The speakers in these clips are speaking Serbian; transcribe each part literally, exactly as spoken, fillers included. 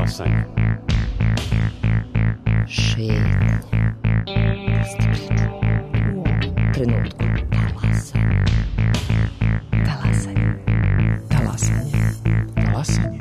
Talasanje. Šetnja. Pusti priču. U ovom trenutku. Talasanje. Talasanje. Talasanje. Talasanje.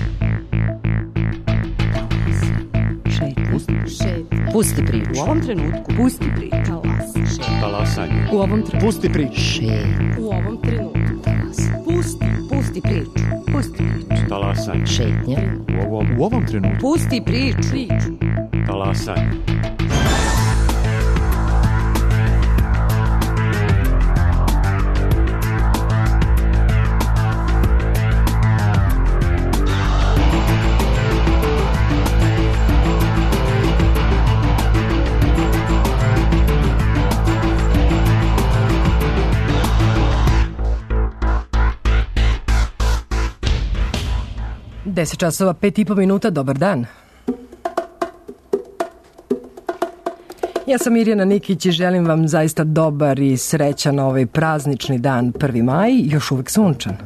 Šetnja. Pusti, Šetnja. Pusti priču. U ovom trenutku. Pusti priču. Talasanje. Šetnja. talasanje. U ovom trenutku. Pusti priču. Šetnja. U ovom trenutku. Talasanje. Pusti. Pusti priču. Pusti priču. Talasanje. Šetnja. U ovom, u ovom trenutku. Pusti priču. Priču. Talasanje. deset časova, pet i po minuta, dobar dan. Ja sam Mirjana Nikić i želim vam zaista dobar i srećan ovaj praznični dan, prvi maj, još uvek sunčan.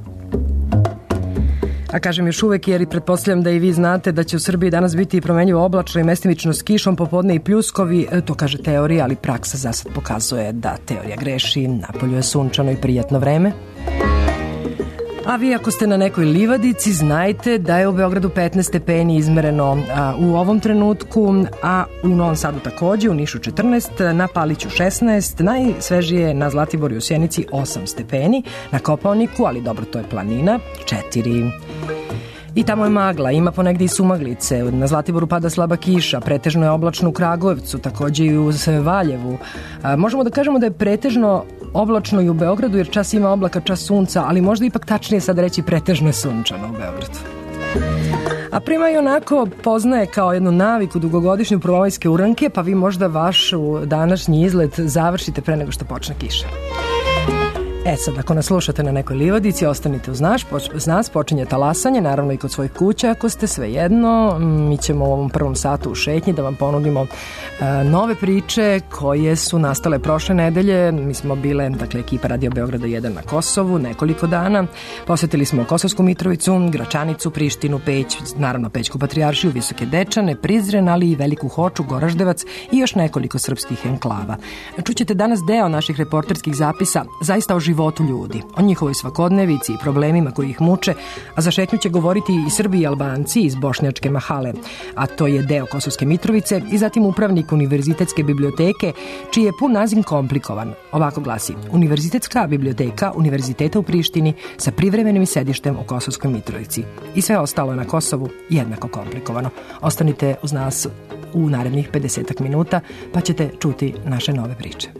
A kažem još uvek jer i pretpostavljam da i vi znate da će u Srbiji danas biti promenljivo oblačno i mestimično s kišom, popodne i pljuskovi, to kaže teorija, ali praksa za sad pokazuje da teorija greši, napolju je sunčano i prijatno vreme. A vi ako ste na nekoj livadici, znajte da je u Beogradu petnaest stepeni izmereno a, u ovom trenutku, a u Novom Sadu takođe, u Nišu četrnaest, na Paliću šesnaest, najsvežije na Zlatiboru i u Sjenici osam stepeni, na Kopaoniku, ali dobro, to je planina, četiri. I tamo je magla, ima ponegde i sumaglice, na Zlatiboru pada slaba kiša, pretežno je oblačno u Kragujevcu, takođe i u Valjevu. A, možemo da kažemo da je pretežno oblačno i u Beogradu, jer čas ima oblaka, čas sunca, ali možda ipak tačnije sad reći pretežno je sunčano u Beogradu. A prima i onako poznaje kao jednu naviku dugogodišnju prvomajske uranke, pa vi možda vaš današnji izlet završite pre nego što počne kiša. E sad, ako nas slušate na nekoj livadici, ostanite uz nas, poč- uz nas, počinje talasanje, naravno i kod svojih kuća, ako ste svejedno. Mi ćemo u ovom prvom satu u šetnji da vam ponudimo e, nove priče koje su nastale prošle nedelje. Mi smo bile, dakle, ekipa Radio Beograda jedan na Kosovu nekoliko dana. Posjetili smo Kosovsku Mitrovicu, Gračanicu, Prištinu, Peć, naravno Pećku Patrijaršiju, Visoke Dečane, Prizren, ali i Veliku Hoču, Goraždevac i još nekoliko srpskih enklava. Čućete danas deo naših reporterskih zapisa zaista o životu ljudi, o njihovoj svakodnevici i problemima koji ih muče, a za šetnju će govoriti i Srbi i Albanci iz Bošnjačke Mahale, a to je deo Kosovske Mitrovice, i zatim upravnik Univerzitetske biblioteke, čiji je pun naziv komplikovan. Ovako glasi: Univerzitetska biblioteka Univerziteta u Prištini sa privremenim sedištem u Kosovskoj Mitrovici. I sve ostalo na Kosovu jednako komplikovano. Ostanite uz nas u narednih pedesetak minuta, pa ćete čuti naše nove priče.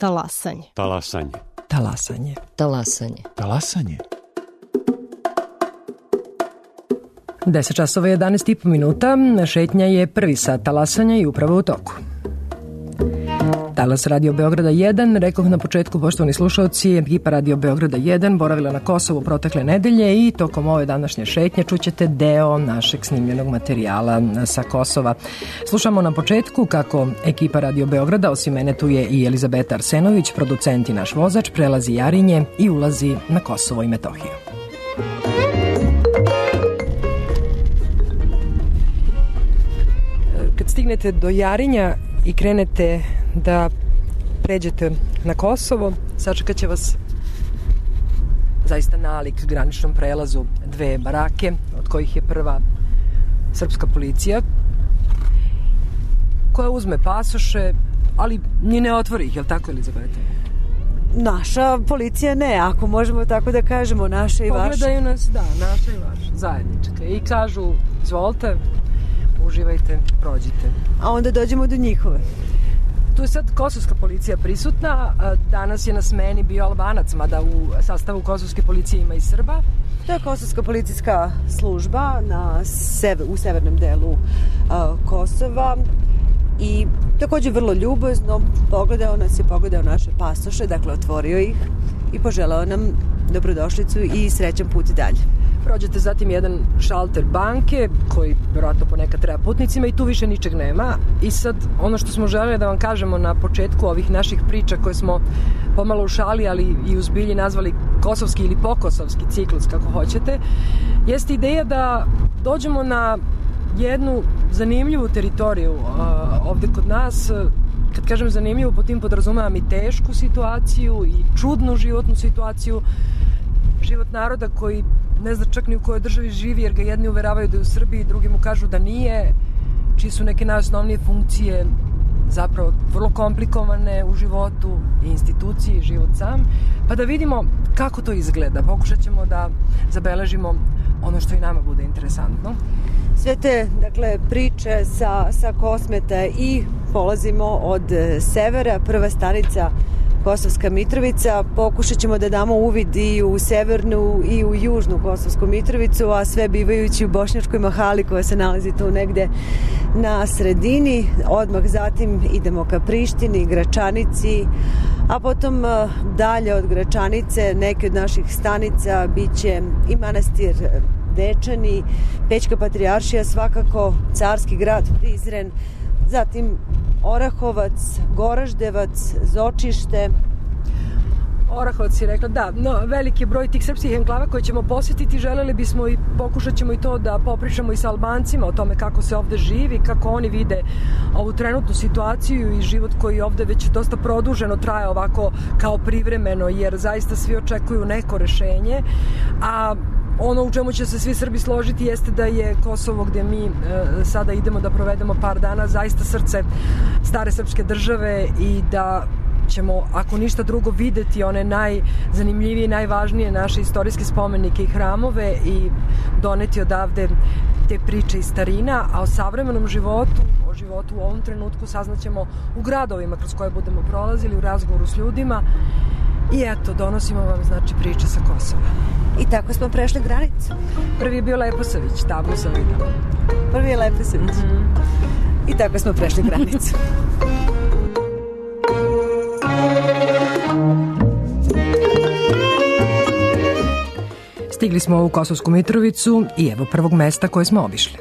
Talasanje. Talasanje. Talasanje. Talasanje. Talasanje. deset časova i jedanaest i po minuta. Šetnja je prvi sat talasanja i upravo u toku. Talas Radio Beograda jedan, rekoh na početku, poštovani slušalci, ekipa Radio Beograda jedan boravila na Kosovu protekle nedelje i tokom ove današnje šetnje čućete deo našeg snimljenog materijala sa Kosova. Slušamo na početku kako ekipa Radio Beograda, osim mene tu je i Elizabeta Arsenović, producent i naš vozač, prelazi Jarinje i ulazi na Kosovo i Metohiju. Kad stignete do Jarinja i krenete da pređete na Kosovo, sačekat će vas zaista nalik graničnom prelazu dve barake, od kojih je prva srpska policija, koja uzme pasoše, ali ni ne otvori ih, je li tako, Elizabeta? Naša policija ne, ako možemo tako da kažemo, naša i vaša. Pogledaju nas, da, naša i vaša, zajednička. I kažu, izvolite, uživajte, prođite. A onda dođemo do njihove. Tu je sad kosovska policija prisutna, danas je na smeni bio Albanac, mada u sastavu kosovske policije ima i Srba. To je kosovska policijska služba na sever, u severnom delu uh, Kosova i takođe vrlo ljubazno pogledao nas je, pogledao naše pasoše, dakle otvorio ih i poželao nam dobrodošlicu i srećan put dalje. Prođete zatim jedan šalter banke koji vjerojatno ponekad treba putnicima i tu više ničeg nema. I sad ono što smo želeli da vam kažemo na početku ovih naših priča koje smo pomalo u šali, ali i u zbilji nazvali kosovski ili pokosovski ciklus, kako hoćete, jeste ideja da dođemo na jednu zanimljivu teritoriju ovde kod nas. Kad kažem zanimljivu, po tim podrazumevam i tešku situaciju i čudnu životnu situaciju, život naroda koji ne zna čak ni u kojoj državi živi, jer ga jedni uveravaju da je u Srbiji, drugi mu kažu da nije, čiji su neke najosnovnije funkcije zapravo vrlo komplikovane u životu i instituciji i život sam, pa da vidimo kako to izgleda. Pokušat ćemo da zabeležimo ono što i nama bude interesantno. Sve te, dakle, priče sa, sa Kosmeta i polazimo od severa, prva stanica Kosovska Mitrovica. Pokušat ćemo da damo uvid i u severnu i u južnu Kosovsku Mitrovicu, a sve bivajući u Bošnjačkoj Mahali koja se nalazi tu negde na sredini. Odmah zatim idemo ka Prištini, Gračanici, a potom dalje od Gračanice neke od naših stanica biće i manastir Dečani, Pećka Patrijaršija, svakako Carski grad Prizren, zatim Orahovac, Goraždevac, Zočište. Orahovac si rekla, da, no, veliki broj tih srpskih enklava koje ćemo posjetiti, želeli bismo i pokušat ćemo i to da popričamo i sa Albancima o tome kako se ovde živi, kako oni vide ovu trenutnu situaciju i život koji ovde već dosta produženo traje ovako kao privremeno, jer zaista svi očekuju neko rešenje, a ono u čemu će se svi Srbi složiti jeste da je Kosovo, gde mi e, sada idemo da provedemo par dana, zaista srce stare srpske države i da ćemo, ako ništa drugo, videti one najzanimljivije i najvažnije naše istorijske spomenike i hramove i doneti odavde te priče iz starina, a o savremenom životu, o životu u ovom trenutku saznaćemo u gradovima kroz koje budemo prolazili, u razgovoru s ljudima. I eto, donosimo vam, znači, priče sa Kosova. I tako smo prešli granicu. Prvi je bio Leposavić, tablu sam videla. Prvi je Leposavić. Mm-hmm. I tako smo prešli granicu. Stigli smo u Kosovsku Mitrovicu i evo prvog mesta koje smo obišli.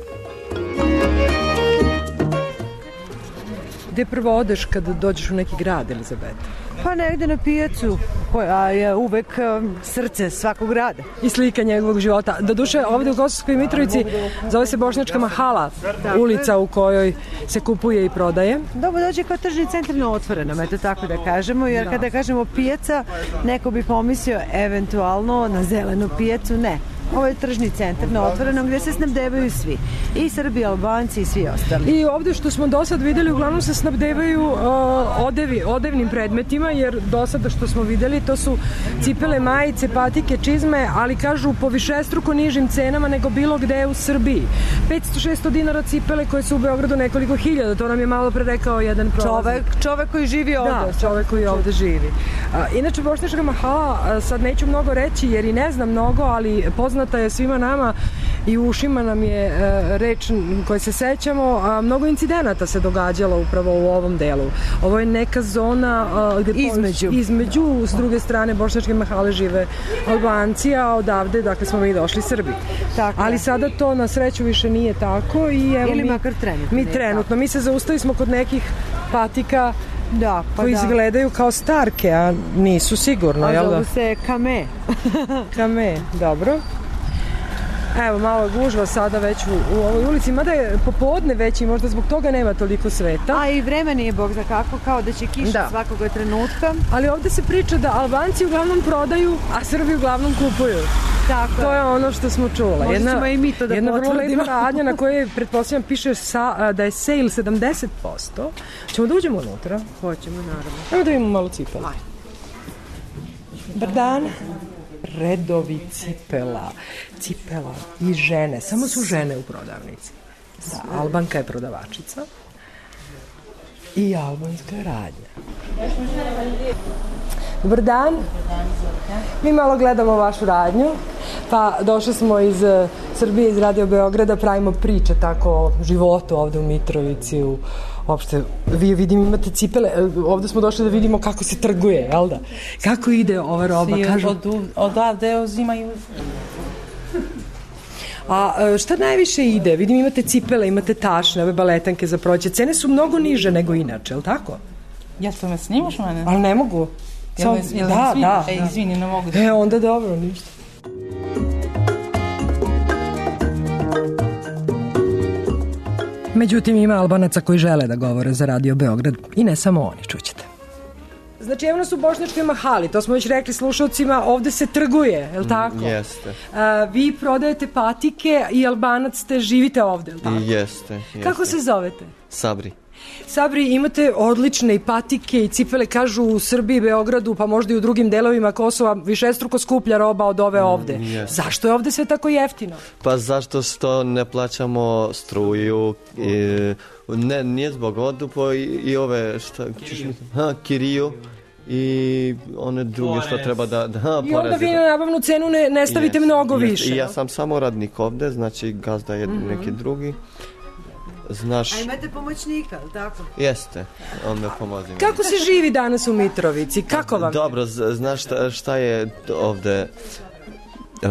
Gde prvo odeš kad dođeš u neki grad, Elizabeta? Pa negde na pijacu, koja je uvek srce svakog grada. I slika njegovog života. Doduše, ovde u Kosovskoj Mitrovici zove se Bošnjačka Mahala, ulica u kojoj se kupuje i prodaje. Dobro, dođe kao tržni centar na otvorenom, eto tako da kažemo, jer kada kažemo pijaca, neko bi pomislio eventualno na zelenu pijacu, ne. Ovo je tržni centar na otvorenom gde se snabdevaju svi. I Srbi, Albanci i svi ostali. I ovde što smo do sad videli, uglavnom se snabdevaju uh, odevi, odevnim predmetima, jer do sada što smo videli to su cipele, majice, patike, čizme, ali kažu po višestruko nižim cenama nego bilo gde u Srbiji. petsto šesto dinara cipele koje su u Beogradu nekoliko hiljada, to nam je malo pre rekao jedan prolaznik. Čovek, čovek koji živi ovde. Da, čovek koji ovde živi. A, inače, bošnjačka mahala, a, sad neću mnogo reći jer i ne znam mnogo, ali poznata je svima nama i u ušima nam je a, reč koje se sećamo, a mnogo incidenata se događalo upravo u ovom delu. Ovo je neka zona a, gde između. između, s druge strane bošnjačke mahale žive Albanci, a odavde, dakle, smo mi došli Srbi. Tako. Ali sada to na sreću više nije tako i evo Ili mi, makar trenutno mi nije trenutno, mi se zaustavili smo kod nekih patika Da, pa koji da. izgledaju kao starke, a nisu sigurno, A jel da? zovu se kame. Kame, dobro. Evo, malo gužva sada već u, u ovoj ulici, mada je popodne već i možda zbog toga nema toliko sveta. A i vreme nije bog za kako, kao da će kiša Da. svakog trenutka. Ali ovde se priča da Albanci uglavnom prodaju, a Srbi uglavnom kupuju. Tako To je ono što smo čula. Možda ćemo i mi to da jedna vrlo potvrdimo. lepa radnja na kojoj, pretpostavljam, piše sa, a, da je sale sedamdeset posto. Ćemo da uđemo unutra? Hoćemo, naravno. Evo da vidimo malo cipela. Dobar dan. Redovi cipela. Cipela i žene. Samo su žene u prodavnici. Da, Albanka je prodavačica. I albanska je radnja. Dobar dan. Mi malo gledamo vašu radnju. Pa došli smo iz uh, Srbije, iz Radio Beograda, pravimo priče tako o životu ovde u Mitrovici, u uopšte, vi vidim imate cipele, ovde smo došli da vidimo kako se trguje, jel da? Kako ide ova roba? Svi Kažu, od, odavde uzimaju. a e, šta najviše ide? Vidim imate cipele, imate tašne, ove baletanke za proće. Cene su mnogo niže nego inače, jel tako? Ja što me snimaš, mene? Ali ne mogu. Jel, Samo- jel, da, izvini, da, e, da. izvini, ne mogu. E, onda dobro, ništa. Međutim, ima Albanaca koji žele da govore za Radio Beograd i ne samo oni, čućete. Znači, evo nas u bošnjačkoj mahali, to smo već rekli slušalcima, ovde se trguje, je li tako? Jeste. A, vi prodajete patike i Albanac ste, živite ovde, je li tako? Jeste, jeste. Kako se zovete? Sabri. Sabri, imate odlične i patike i cipele, kažu u Srbiji, Beogradu, pa možda i u drugim delovima Kosova, višestruko skuplja roba od ove ovde. jeste. Zašto je ovde sve tako jeftino? Pa zašto što ne plaćamo struju, i, ne, nije zbog odupo i, i ove, šta, ha, kiriju i one druge što treba da, da ha, I onda poreze. vi na nabavnu cenu ne, ne stavite Jeste, mnogo jeste. više. I ja sam samo radnik ovde, znači gazda je neki drugi. Znaš, A imate pomoćnika, ali tako? jeste, on me pomozi. Kako se živi danas u Mitrovici? Kako vam? Dobro, z- znaš šta, šta je ovde? Uh,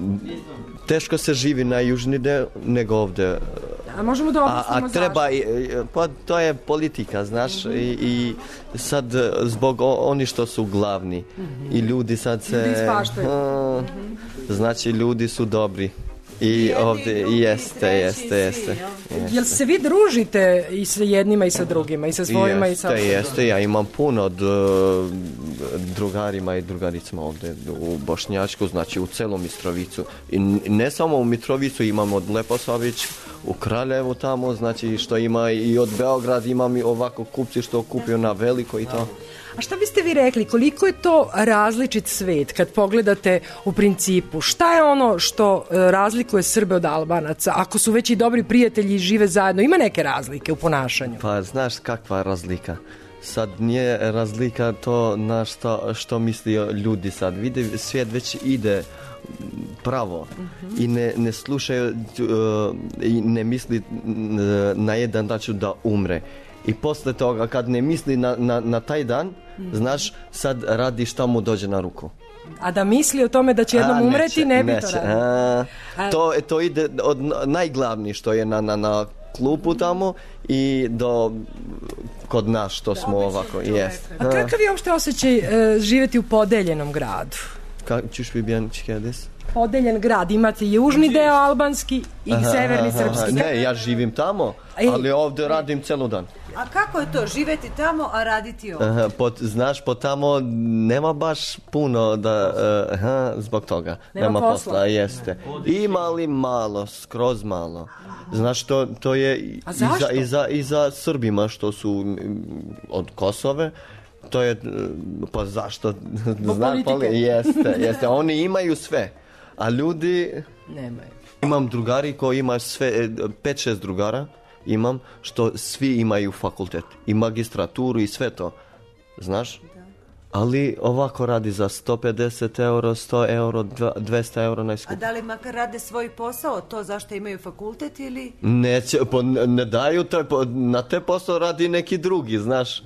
teško se živi na južni deo nego ovde. A možemo da A, objasnimo a treba, zašto? i- pa to je politika, znaš, i, i sad e, zbog o, oni što su glavni i ljudi sad se... Ljudi ispaštaju. a, znači, ljudi su dobri. I ovde, i jeste, jeste, jeste. Jel se vi družite i sa jednima i sa drugima, i sa svojima i sa... Jeste, jeste, ja imam puno od uh, drugarima i drugaricama ovde u Bošnjačku, znači u celom Mitrovicu. I n- ne samo u Mitrovicu, imam od Leposavić, u Kraljevu tamo, znači što ima i od Beograd, imam i ovako kupci što kupio na veliko i to. A šta biste vi rekli, koliko je to različit svet kad pogledate u principu? Šta je ono što e, razlikuje Srbe od Albanaca? Ako su već i dobri prijatelji i žive zajedno, ima neke razlike u ponašanju? Pa znaš kakva je razlika? Sad nije razlika to na što, što misli ljudi sad. Vide, svijet već ide pravo i ne, ne slušaju uh, i ne misli uh, na jedan način da umre. I posle toga kad ne misli na, na, na taj dan, znaš, sad radi šta mu dođe na ruku. A da misli o tome da će jednom A, umreti, neće, ne bi to neće. radio. A, A- to, to ide od najglavnije što je na, na, na klupu tamo i do kod nas što smo ovako. Jest. A kakav je uopšte osjećaj e, živeti u podeljenom gradu? Kako ćeš vi bien čikedes? Podeljen grad, imate južni deo albanski i severni srpski. Ne, ja živim tamo, Ej. ali ovde radim celo dan. A kako je to, živeti tamo, a raditi ovdje? Aha, pot, znaš, po tamo nema baš puno da, uh, aha, zbog toga. Nema Nema posla. posla, jeste. Ima li malo, skroz malo. Znaš, to, to je i A i zašto? za, i, za, i za Srbima što su mm, od Kosove. To je, uh, pa zašto? Znaš, pa li- politike. jeste, jeste. Oni imaju sve, a ljudi... Nemaju. Imam drugari koji ima sve, pet šest drugara imam, što svi imaju fakultet i magistraturu i sve to, znaš? Ali ovako radi za sto pedeset euro, sto euro, dvesta euro A najskup. da li makar rade svoj posao, to zašto imaju fakultet ili... Neće, po, ne daju, to, po, na te posao radi neki drugi, znaš?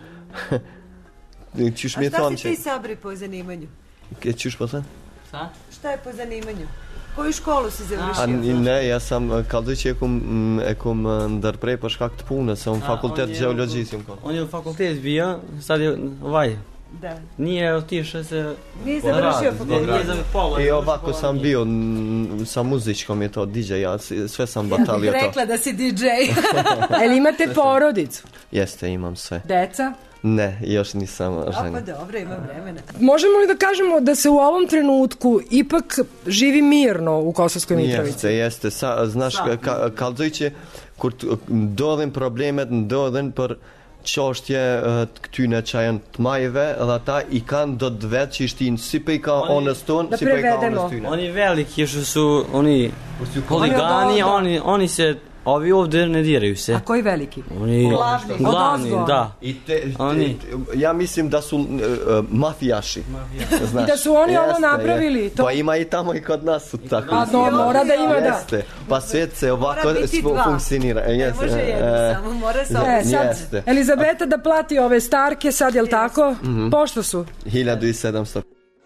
Čuš A mi šta to si ti, Sabri, po zanimanju? Čuš posle? Šta je po zanimanju? Koju školu si A završio? ne, ja sam kaldući ekom, ekom dar prepaš kakt puno, sam fakultet on je- geologijskim. On je u fakultet bio, sad je ovaj, Da. nije otišao se... Nije završio Nije, fakultet. nije za pola. I ovako sam bio m, sa muzičkom je to D J, ja s- sve sam Ja bih batalio to. rekla da si D J. Jel imate porodicu? Jeste, imam sve. Deca? Ne, još nisam A pa ženjen. dobro, ima vremena. Možemo li da kažemo da se u ovom trenutku ipak živi mirno u Kosovskoj Mitrovici? Jeste, jeste. Sa, znaš, ka, kaldući, kur t- dolin problemet, dolin për çështje uh, këtyne që janë të majve dhe ata i kanë do të vetë që ishtin si pe i ka Oni- onës tonë, Da si pe i ka prevedemo. onës tyne. Oni veliki što su, oni huligani, od ozgo. oni, oni se, ovi ovdje ne diraju se. A koji veliki? Oni, Glavni. glavni, Od ozgo. da. I te, te, Oni. te- ja mislim da su uh, uh, mafijaši. Znaš, I da su oni ovo jeste, napravili, je. to- Pa ima i tamo i kod nas su tako. A no, mora da ima, da. Jeste. Pa svijet se ovako Mora biti svo- dva. funkcionira. Ne Jeste. može jedno E, samo, mora se E, ovo. sad, Jeste. Elizabeta da plati ove starke, sad jel tako? Pošto su? hiljadu sedamsto.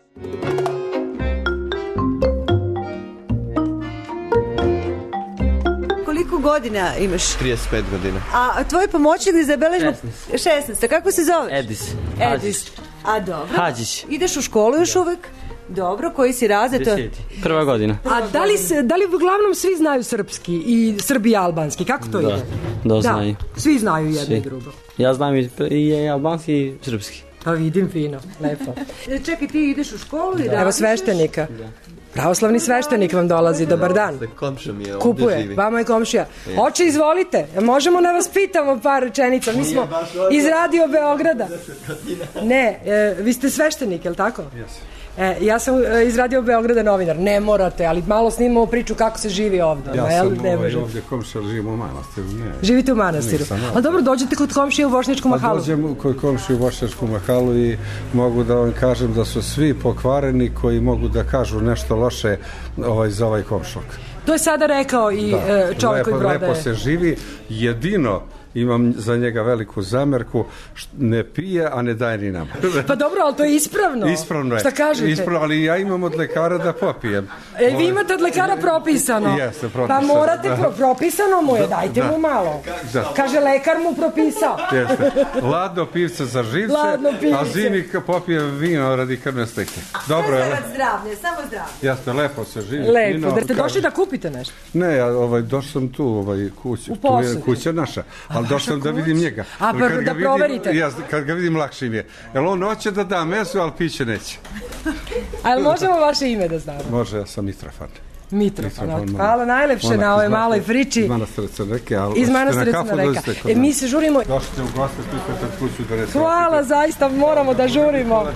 Koliko godina imaš? trideset pet godina. A tvoj pomoćnik da zabeležimo... šesnaest. Kako se zove? Edis. Edis. A dobro. Hadžić. Ideš u školu još uvek? Dobro, koji si razred? To- Deseti. Prva godina. A da li, se, da li uglavnom svi znaju srpski i Srbi i albanski? Kako to Da, ide? da znaju. Svi znaju jedno Svi. i drugo. Ja znam i, i albanski i srpski. Pa vidim fino, lepo. E, Čekaj, ti ideš u školu i Evo radiš? sveštenika. Pravoslavni sveštenik vam dolazi, dobar dan. Komšija mi je ovdje Kupuje, živi. vama je komšija. Oče, izvolite, možemo da vas pitamo par rečenica. Mi smo iz Radio Beograda. Ne, e, vi ste sveštenik, je li tako? E, ja sam e, iz Radio Beograda novinar. Ne morate, ali malo snimamo priču kako se živi ovdje. Ja jel? sam Ne ovaj, može. ovdje komšija, živim u manastiru. Ne. Živite u manastiru. Nisam, Ali dobro, dođete kod komšije u Vošnjačkom Pa mahalu. dođem kod komšiju u Vošnjačku mahalu i mogu da vam kažem da su svi pokvareni koji mogu da kažu nešto loše ovaj, za ovaj komšluk. To je sada rekao i e, čovjek koji lepo, prodaje. lepo se živi, jedino imam za njega veliku zamerku, št- ne pije, a ne daje ni nama. Pa dobro, ali to je ispravno. Ispravno je. Šta kažete? Ispravno, ali ja imam od lekara da popijem. E, vi Ovaj, imate od lekara propisano. Jeste, Pa propisano, morate, da. pro, propisano mu je, dajte da. mu malo. Da. Kaže, lekar mu propisao. Jeste. Ladno pivce za živce, Ladno pivce. a zimi ka- popije vino radi krvne slike. Dobro je. Zarad zdravlje, samo zdravlje. Jeste, lepo se živi. Lepo, fino, da ste došli kaže- da kupite nešto. Ne, ja ovaj, došao sam tu, ovaj, kuću, U tu je posjedu. kuća naša, ali došao sam da vidim njega. A, Jer pa kad da ga vidim- proverite. Ja, kad ga vidim lakše mi je. Jer on hoće da da meso, ali piće neće. A jel možemo vaše ime da znamo? Može, ja sam Mitrofan. Mitrofan. Mitrofan, Hvala najlepše Monak na ovoj iz maloj Mata- priči. Iz manastira Crneke, ali Iz hoćete manastira na kafu, Crna Reka. dođite kod E, mi nas. se žurimo. Došli u goste, tu ste pred kuću da ne Hvala, zaista moramo da žurimo.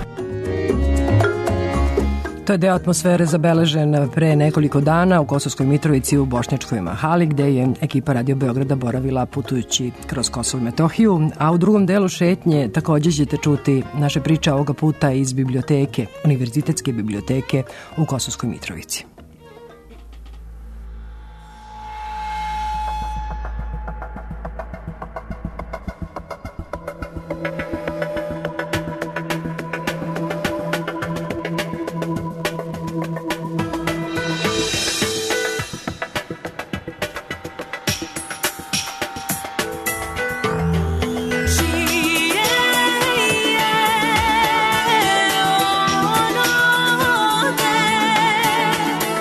To je deo atmosfere zabeležen pre nekoliko dana u Kosovskoj Mitrovici u Bošnjačkoj mahali, gde je ekipa Radio Beograda boravila putujući kroz Kosovo i Metohiju, a u drugom delu šetnje takođe ćete čuti naše priče ovoga puta iz biblioteke, Univerzitetske biblioteke u Kosovskoj Mitrovici. Čije ono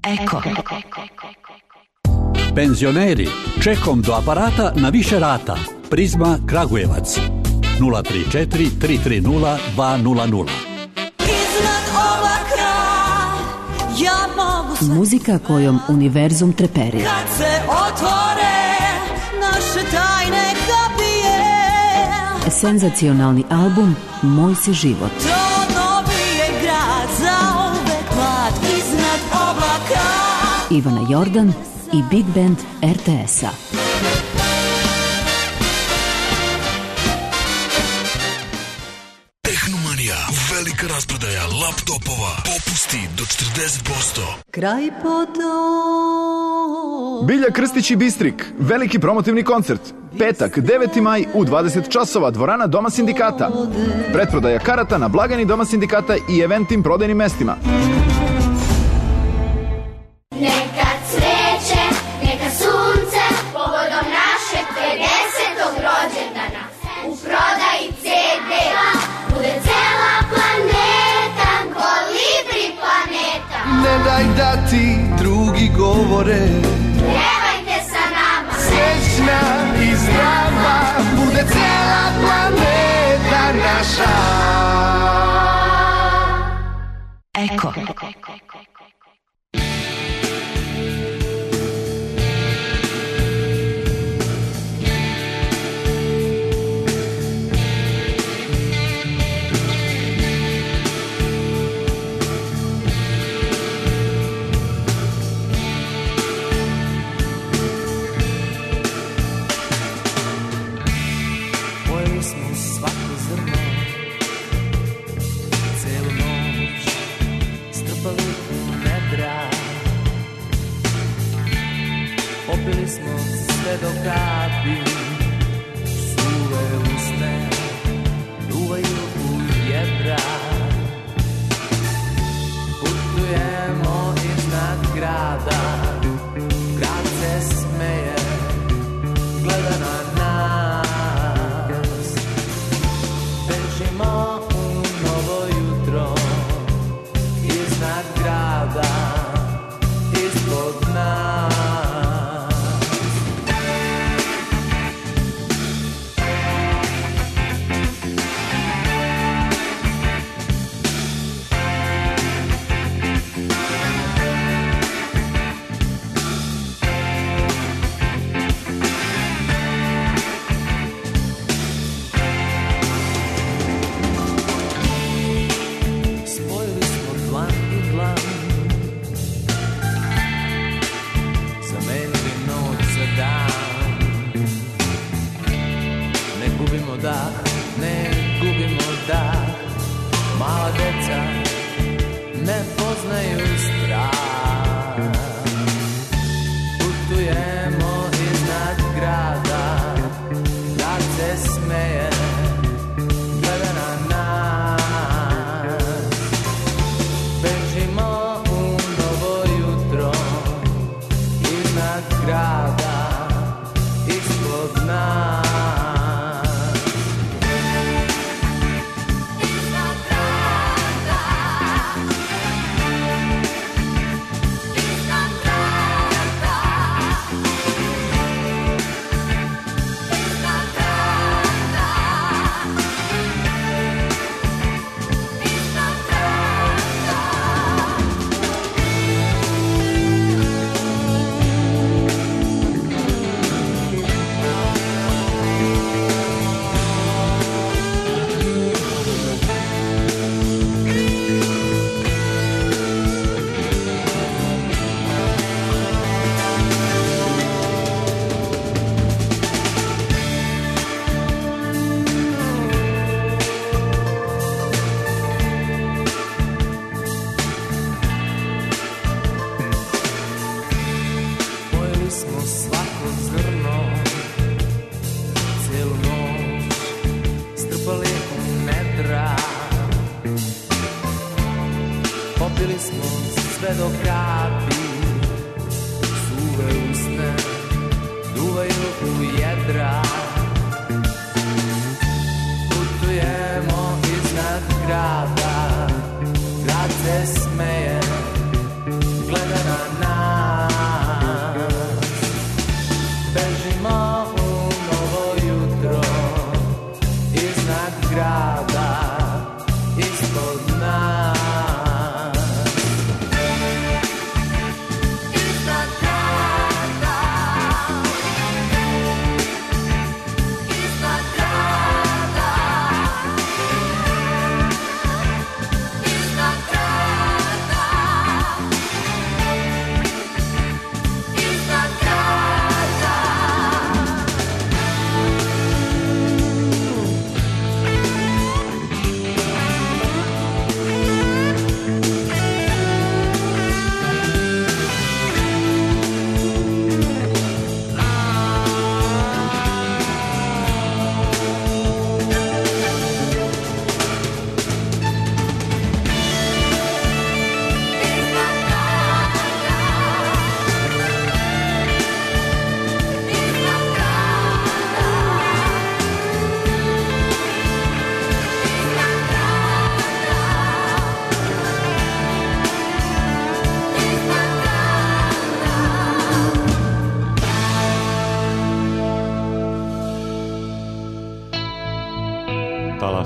Eko. Penzioneri, čekom do aparata na više rata. Prizma Kragujevac. nula tri četiri tri tri nula dva nula nula. Muzika kojom univerzum treperira. Kad se otvore naše tajne kapije. Senzacionalni album Moj si život. To novi je grad zauvek mlad iznad oblaka. Ivana Jordan i Big Band er te es-a. Tehnomanija, velika rasprodaja laptopova, popusti do četrdeset posto. Kraj potom. Bilja Krstić i Bistrik, veliki promotivni koncert. Petak, deveti maj u dvadeset časova, dvorana Doma sindikata. Pretprodaja karata na blagajni Doma sindikata i eventim prodajnim mestima. Neka cveće, neka sunce, povodom našeg pedesetog rođendana. U prodaji ce de bude cela planeta, Kolibri planeta. Ne daj da ti drugi govore, pjevajte sa nama. Srećna i zdrava bude cela planeta naša. Eko. Popili smo sve do kapi, suve usne duvaju u jedra. Putujemo iznad grada, grad se smeje, gleda na nas. Bežimo u novo jutro, iznad grada, ispod nas. Da, ne gubimo dah, mala deca ne poznaju strah. Putujemo iznad grada, grad se smeje, gleda na nas. Bežimo u novo jutro, iznad grada, ispod nas. Popili smo sve do kapi, suve usne duvaju u jedra. Putujemo iznad grada, grad se smeje, gleda na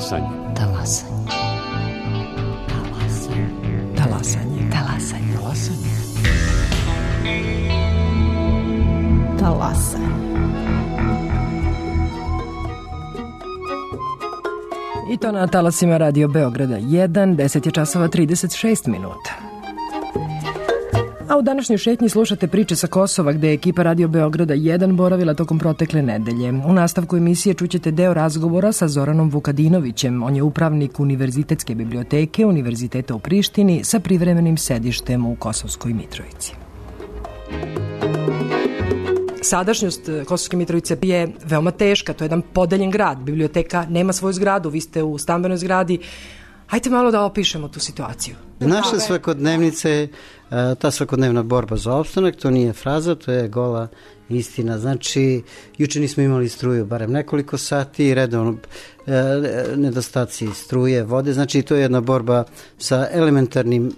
Talasanje. Talasanje. Talasanje. Talasanje. Talasanje. Talasanje. I to na talasima Radio Beograda jedan, deset je časova trideset šest minuta. A u današnjoj šetnji slušate priče sa Kosova gde je ekipa Radio Beograda jedan boravila tokom protekle nedelje. U nastavku emisije čućete deo razgovora sa Zoranom Vukadinovićem. On je upravnik Univerzitetske biblioteke Univerziteta u Prištini sa privremenim sedištem u Kosovskoj Mitrovici. Sadašnjost Kosovske Mitrovice je veoma teška, to je jedan podeljen grad, biblioteka nema svoju zgradu, vi ste u stambenoj zgradi. Hajde malo da opišemo tu situaciju. Naša svakodnevnica je ta svakodnevna borba za opstanak, to nije fraza, to je gola istina. Znači, juče nismo imali struju barem nekoliko sati, redovno nedostaci struje, vode, znači to je jedna borba sa elementarnim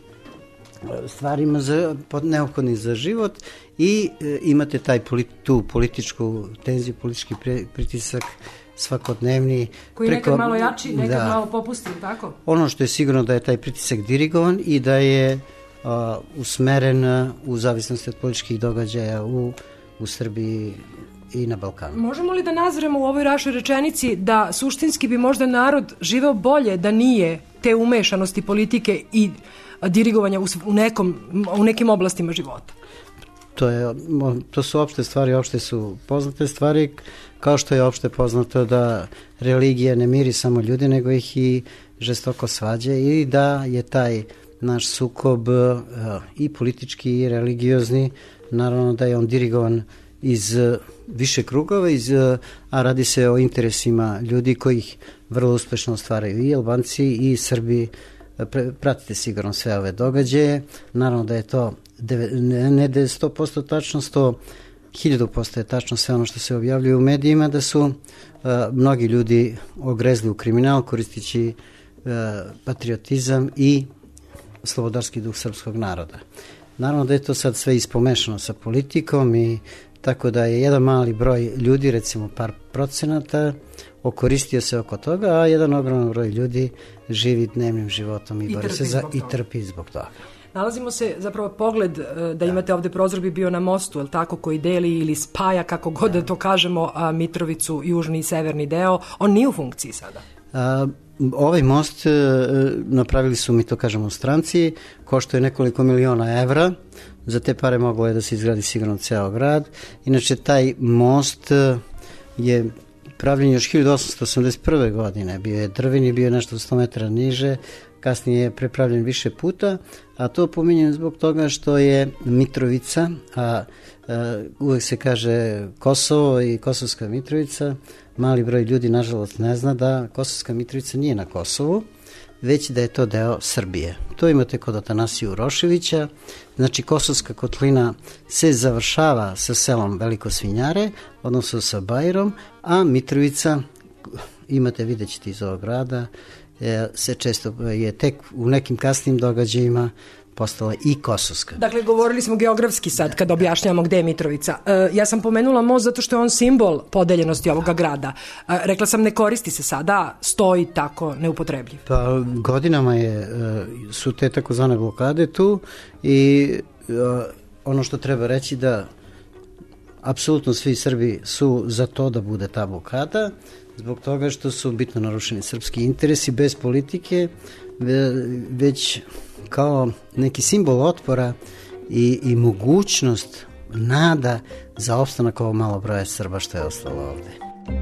stvarima za, neophodnih za život i e, imate taj politi, tu političku tenziju, politički pritisak svakodnevni. Koji preko, nekad malo jači, nekad da, malo popusti, tako? Ono što je sigurno da je taj pritisak dirigovan i da je a, usmeren u zavisnosti od političkih događaja u, u Srbiji i na Balkanu. Možemo li da nazremo u ovoj rašoj rečenici da suštinski bi možda narod živeo bolje da nije te umešanosti politike i dirigovanja u, nekom, u nekim oblastima života? To, je, to su opšte stvari, opšte su poznate stvari, kao što je opšte poznato da religija ne miri samo ljudi, nego ih i žestoko svađa i da je taj naš sukob uh, i politički i religiozni, naravno da je on dirigovan iz uh, više krugova, iz, uh, a radi se o interesima ljudi kojih vrlo uspešno ostvaraju i Albanci i Srbi. Pratite sigurno sve ove događaje, naravno da je to ne da je sto posto tačno, sto hiljadu posto je tačno sve ono što se objavljuje u medijima, da su uh, mnogi ljudi ogrezli u kriminal koristeći uh, patriotizam i slobodarski duh srpskog naroda. Naravno da je to sad sve ispomešano sa politikom i tako da je jedan mali broj ljudi, recimo par procenata, okoristio se oko toga, a jedan ogroman broj ljudi živi dnevnim životom i, I bori se za i trpi zbog toga. Nalazimo se, zapravo pogled da imate ovde prozor bi bio na mostu, je li tako, koji deli ili spaja, kako god da to kažemo, Mitrovicu, južni i severni deo. On nije u funkciji sada. A, ovaj most e, napravili su, mi to kažemo, stranci, koštuje nekoliko miliona evra. Za te pare moglo je da se izgradi sigurno ceo grad. Inače, taj most je pravljen još hiljadu osamsto osamdeset prve. godine. Bio je drveni, bio je nešto sto metara niže, kasnije je prepravljen više puta, a to pominjem zbog toga što je Mitrovica, a, a uvek se kaže Kosovo i Kosovska Mitrovica, mali broj ljudi nažalost ne zna da Kosovska Mitrovica nije na Kosovu, već da je to deo Srbije. To imate kod Atanasija Uroševića, znači Kosovska kotlina se završava sa selom Veliko Svinjare, odnosno sa Bajrom, a Mitrovica, imate, vidjet ćete iz ovog grada, se često je tek u nekim kasnim događajima postala i Kosovska. Dakle, govorili smo geografski sad kad objašnjavamo gde je Mitrovica. E, ja sam pomenula most zato što je on simbol podeljenosti ovoga grada. E, rekla sam ne koristi se sada, stoji tako neupotrebljiv. Pa godinama je, su te takozvane blokade tu i ono što treba reći da apsolutno svi Srbi su za to da bude ta blokada, zbog toga što su bitno narušeni srpski interesi bez politike, već kao neki simbol otpora i, i mogućnost, nada za opstanak ovo malo broja Srba što je ostalo ovde.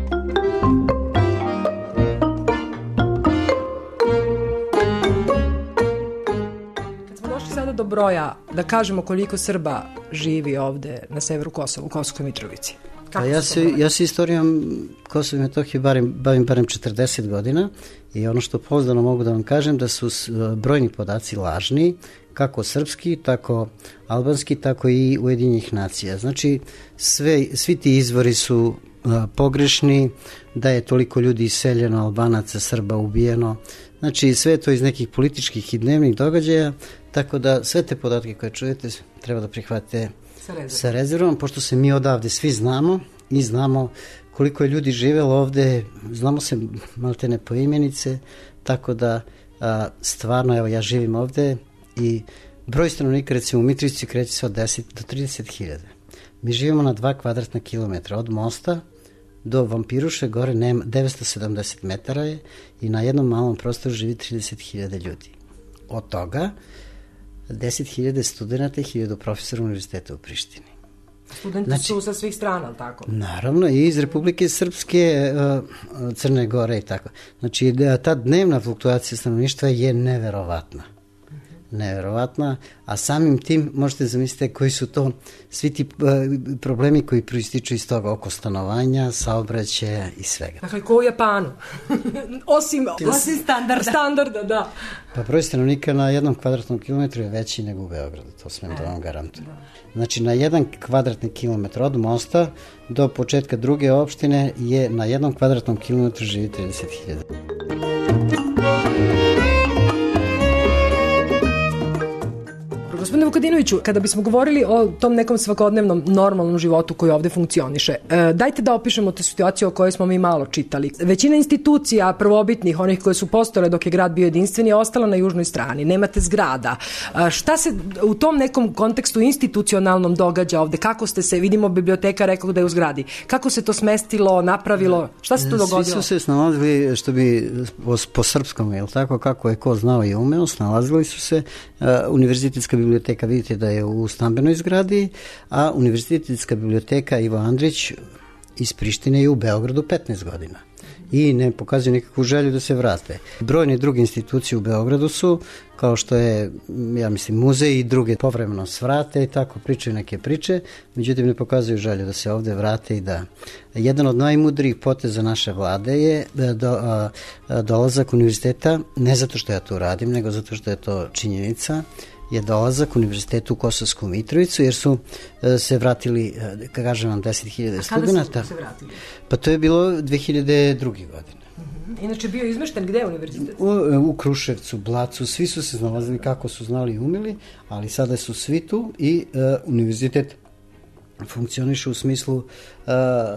Kad smo došli sada do broja, da kažemo koliko Srba živi ovde na severu Kosova, u Kosovskoj Mitrovici. A ja se, ja se istorijom Kosova i Metohije bavim, bavim barem četrdeset godina i ono što pouzdano mogu da vam kažem da su brojni podaci lažni, kako srpski, tako albanski, tako i Ujedinjenih nacija. Znači, sve, svi ti izvori su a, pogrešni, da je toliko ljudi iseljeno, Albanaca, Srba ubijeno. Znači, sve je to iz nekih političkih i dnevnih događaja, tako da sve te podatke koje čujete treba da prihvatite sa rezervom, pošto se mi odavde svi znamo i znamo koliko je ljudi živelo ovde, znamo se maltene po imenice, tako da a, stvarno, evo ja živim ovde i broj stanovnika recimo u Mitrovici kreće se od deset do trideset hiljada. Mi živimo na dva kvadratna kilometra od mosta do Vampiruše gore nema, devetsto sedamdeset metara je i na jednom malom prostoru živi trideset hiljada ljudi. Od toga deset hiljada studenta i hiljadu profesora univerziteta u Prištini. Studenti znači, su sa svih strana, tako? Naravno, i iz Republike Srpske, Crne Gore i tako. Znači, ta dnevna fluktuacija stanovništva je neverovatna. Neverovatna, a samim tim možete zamisliti koji su to svi ti problemi koji proističu iz toga oko stanovanja, saobraćaja i svega. Dakle, ko u Japanu? Osim, osim standarda. Standarda, da. Pa broj stanovnika na jednom kvadratnom kilometru je veći nego u Beogradu, to smem da vam garantujem. Znači, na jedan kvadratni kilometar od mosta do početka druge opštine je na jednom kvadratnom kilometru živi trideset hiljada. Gospodine Vukadinoviću, kada bismo govorili o tom nekom svakodnevnom normalnom životu koji ovde funkcioniše, e, dajte da opišemo te situaciju o kojoj smo mi malo čitali. Većina institucija prvobitnih, onih koje su postojale dok je grad bio jedinstven, je ostala na južnoj strani. Nemate zgrada. E, šta se u tom nekom kontekstu institucionalnom događa ovde? Kako ste se, vidimo biblioteka rekao da je u zgradi. Kako se to smestilo, napravilo? Šta se to dogodilo? Svi su se snalazili, što bi po, po srpskom, je li tako, kako je ko znao i umeo, snalazili su se. Uh, univerzitetska biblioteka, vidite da je u stambenoj zgradi, a univerzitetska biblioteka Ivo Andrić iz Prištine je u Beogradu petnaest godina i ne pokazuju nikakvu želju da se vrate. Brojne druge institucije u Beogradu su, kao što je, ja mislim, muzej i druge povremeno svrate i tako pričaju neke priče, međutim ne pokazuju želju da se ovde vrate i da. Jedan od najmudrijih poteza naše vlade je do, a, a, dolazak univerziteta, ne zato što ja to radim, nego zato što je to činjenica, je dolazak univerzitetu u Kosovsku Mitrovicu, jer su e, se vratili, e, kažem vam, deset hiljada studenta. Kada su se vratili? Pa to je bilo dve hiljade druge. godine. Uh-huh. Inače bio izmešten gde je univerzitet? U, u Kruševcu, Blacu, svi su se znalazili kako su znali i umeli, ali sada su svi tu i e, univerzitet funkcioniše u smislu e,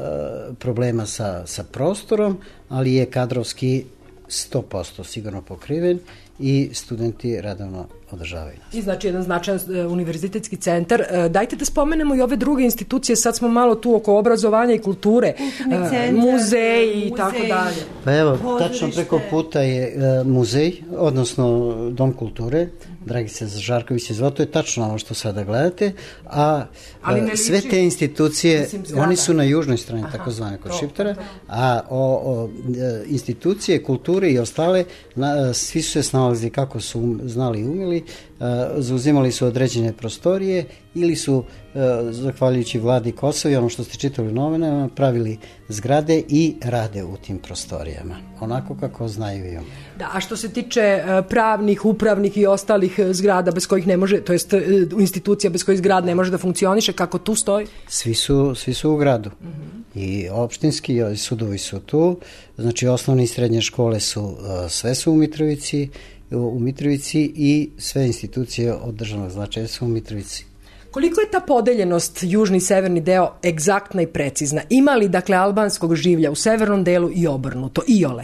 problema sa, sa prostorom, ali je kadrovski sto posto sigurno pokriven i studenti radovno održavaju nas. I znači jedan značajan uh, univerzitetski centar. Uh, dajte da spomenemo i ove druge institucije, sad smo malo tu oko obrazovanja i kulture, uh, centar, muzeji i tako dalje. Pa evo, tačno preko puta je uh, muzej, odnosno Dom kulture, Dragica Žarković se zvao, to je tačno ono što sada gledate, a uh, sve te institucije, oni su na južnoj strani, takozvane kod Šiptara, a o, o, institucije, kulture i ostale, na, svi su se snalazili kako su um, znali i umeli, uh, zauzimali su određene prostorije ili su, uh, zahvaljujući vladi Kosova i ono što ste čitali u novinama, pravili zgrade i rade u tim prostorijama, onako kako znaju i umeju. Da, a što se tiče uh, pravnih, upravnih i ostalih uh, zgrada bez kojih ne može, to jest uh, institucija bez kojih zgrad ne može da funkcioniše, kako tu stoji? Svi su, svi su u gradu. Mm-hmm. I opštinski i sudovi su tu, znači osnovne i srednje škole su, uh, sve su u Mitrovici, u Mitrovici i sve institucije od državnog značaja su u Mitrovici. Koliko je ta podeljenost južni i severni deo egzaktna i precizna? Ima li, dakle, albanskog življa u severnom delu i obrnuto, iole?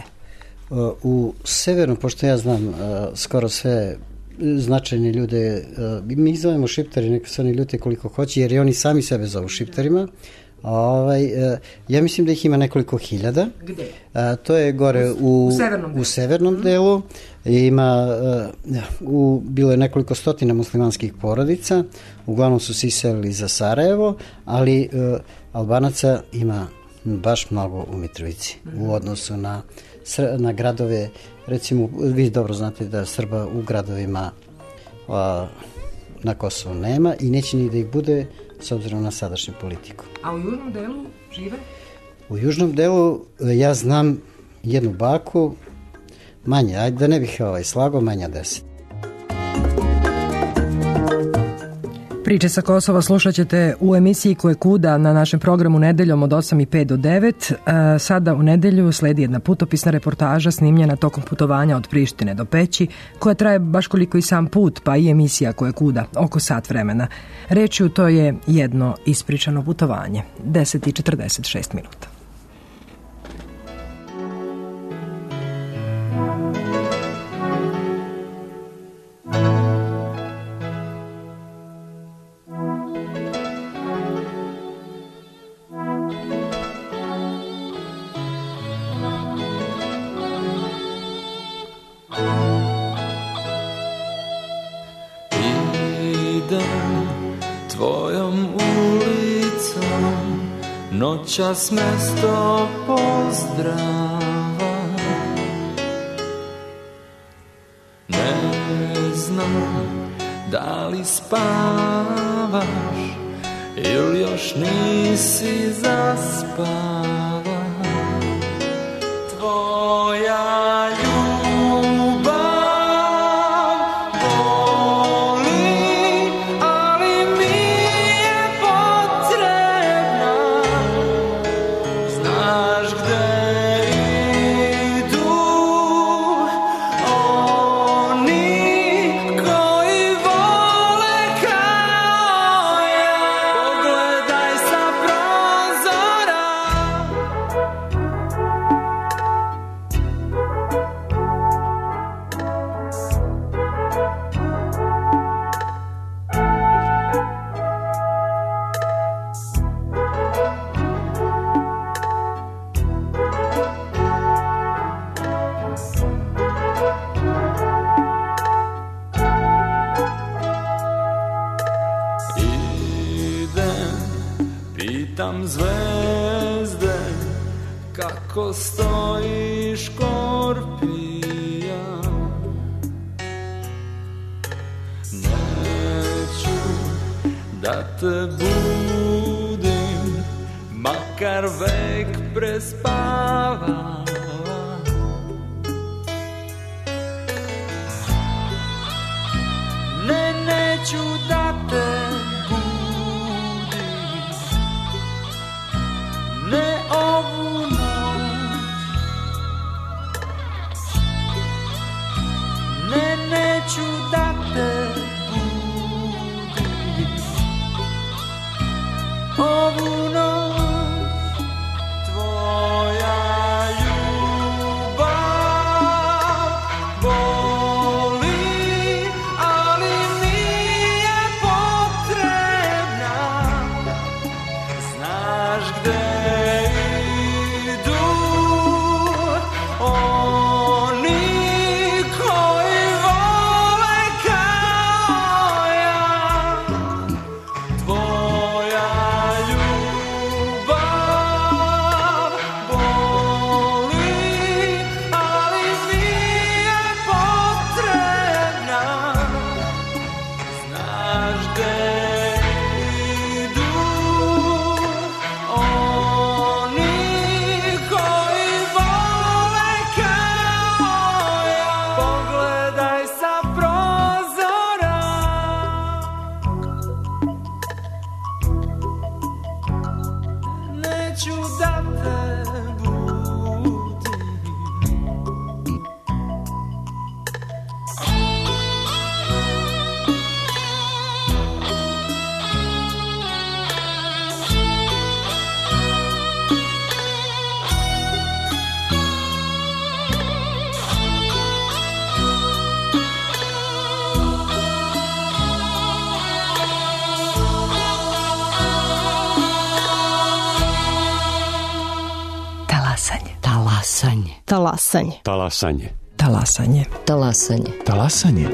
U severnom, pošto ja znam skoro sve značajne ljude, mi ih zovemo Šiptari, neka se oni ljute koliko hoće, jer i oni sami sebe zovu Šiptarima. Ovaj, ja mislim da ih ima nekoliko hiljada. Gde? A, to je gore u, u severnom delu, u severnom delu. Ima, u, bilo je nekoliko stotina muslimanskih porodica, uglavnom su se iselili za Sarajevo, ali uh, Albanaca ima baš mnogo u Mitrovici u odnosu na, na gradove, recimo, vi dobro znate da Srba u gradovima a, na Kosovu nema i neće ni da ih bude s obzirom na sadašnju politiku. A u južnom delu žive? U južnom delu ja znam jednu baku, manje, ajde da ne bih ovaj slago, manja deset. Priče sa Kosova slušat ćete u emisiji Ko je kuda na našem programu nedeljom od osam i pet do devet. Sada u nedelju sledi jedna putopisna reportaža snimljena tokom putovanja od Prištine do Peći, koja traje baš koliko i sam put, pa i emisija Ko je kuda, oko sat vremena. Rečju, to je jedno ispričano putovanje, deset i četrdeset šest minuta. idem tvojom ulicom, noćas mesto pozdrava. Ne znam da li spavaš ili još nisi zaspava. Tvoja ljubav boli, ali mi je potrebna. Znaš gde idu oni koji vole kao ja. Pogledaj sa prozora. Idem, pitam zvezde kako stoji škorpija. Neću da te budim, makar vek prespavala. Ne, neću da te budim, ne ovu noć. Ne, neću da te budim, ovu noć. Tvoja ljubav boli, ali mi je potrebna. Znaš gde idu oni koji vole kao ja. Tvoja ljubav boli, ali mi je potrebna. Znaš gde idu oni koji vole kao ja. Pogledaj sa prozora. Neću da te budim. Talasanje. Talasanje. Talasanje. Talasanje. Talasanje. Talasanje. Talasanje.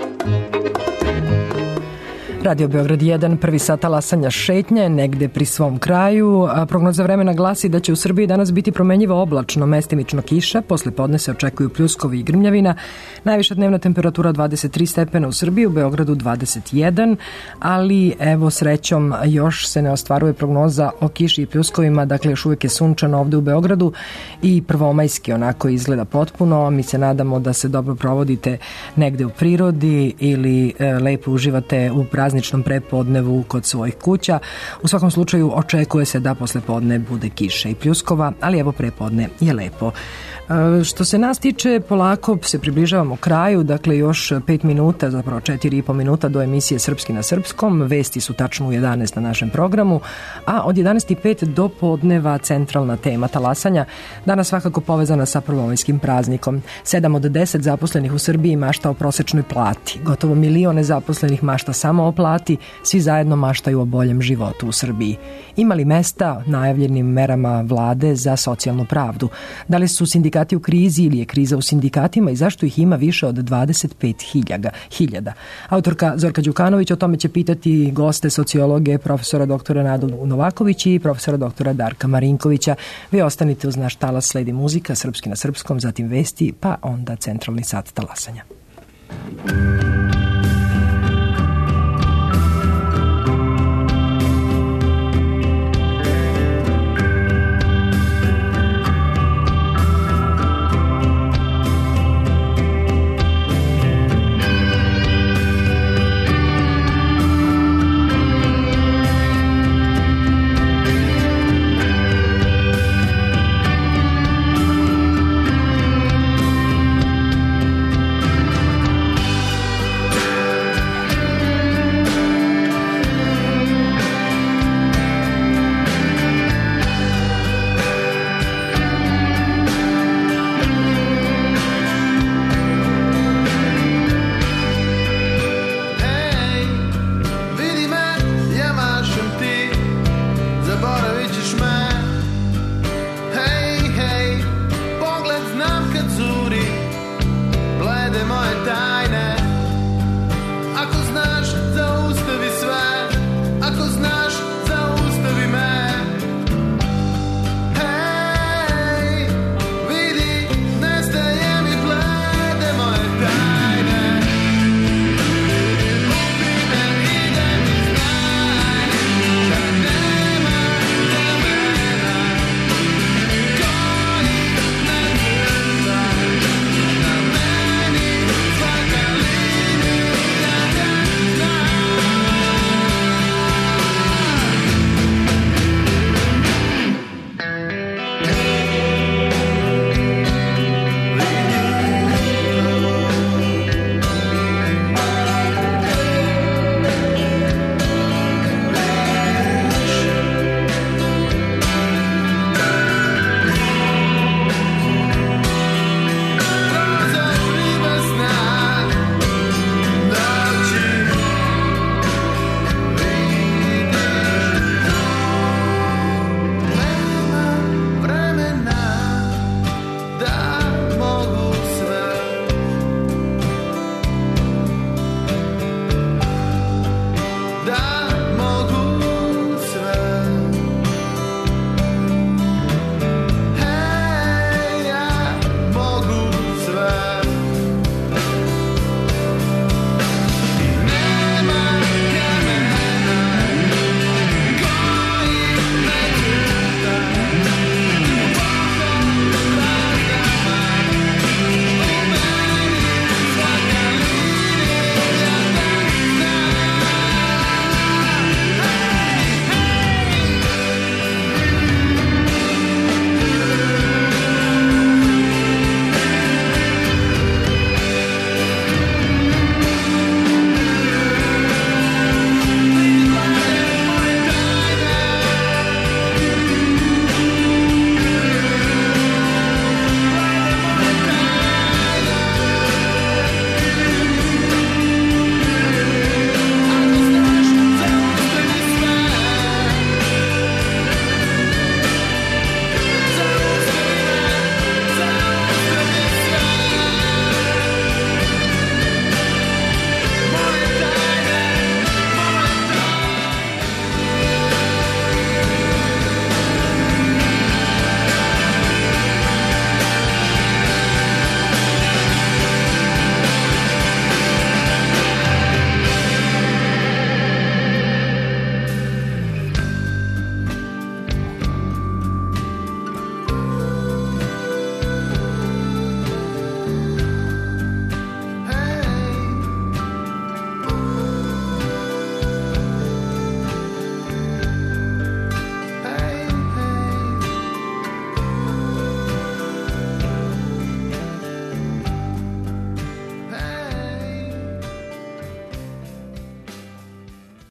Radio Beograd jedan, prvi sat talasanja šetnje, negde pri svom kraju. A prognoza vremena glasi da će u Srbiji danas biti promenjivo oblačno, mestimično kiša, posle podne se očekuju pljuskovi i grmljavina, najviša dnevna temperatura dvadeset tri stepena u Srbiji, u Beogradu dvadeset jedan, ali evo srećom još se ne ostvaruje prognoza o kiši i pljuskovima, dakle još uvijek je sunčano ovde u Beogradu i prvomajski onako izgleda potpuno. Mi se nadamo da se dobro provodite negde u prirodi ili e, lepo uživate u prazničnom prepodnevu kod svojih kuća. U svakom slučaju očekuje se da posle podne bude kiša i pljuskova, ali evo prepodne je lepo. Što se nas tiče, polako se približavamo kraju, dakle još pet minuta, zapravo četiri i po minuta do emisije Srpski na srpskom. Vesti su tačno u jedanaest na našem programu, a od jedanaest i pet do podneva centralna tema talasanja, danas svakako povezana sa prvomajskim praznikom. sedam od deset zaposlenih u Srbiji mašta o prosečnoj plati. Gotovo milion nezaposlenih mašta samo o plati, svi zajedno maštaju o boljem životu u Srbiji. Ima li mesta najavljenim merama vlade za socijalnu pravdu? Da li su sindikati u krizi ili je kriza u sindikatima i zašto ih ima više od dvadeset pet hiljada? Autorka Zorka Đukanović o tome će pitati goste sociologe profesora doktora Nadu Novaković i profesora doktora Darka Marinkovića. Vi ostanite uz naš talas, sledi muzika, srpski na srpskom, zatim vesti, pa onda centralni sat talasanja.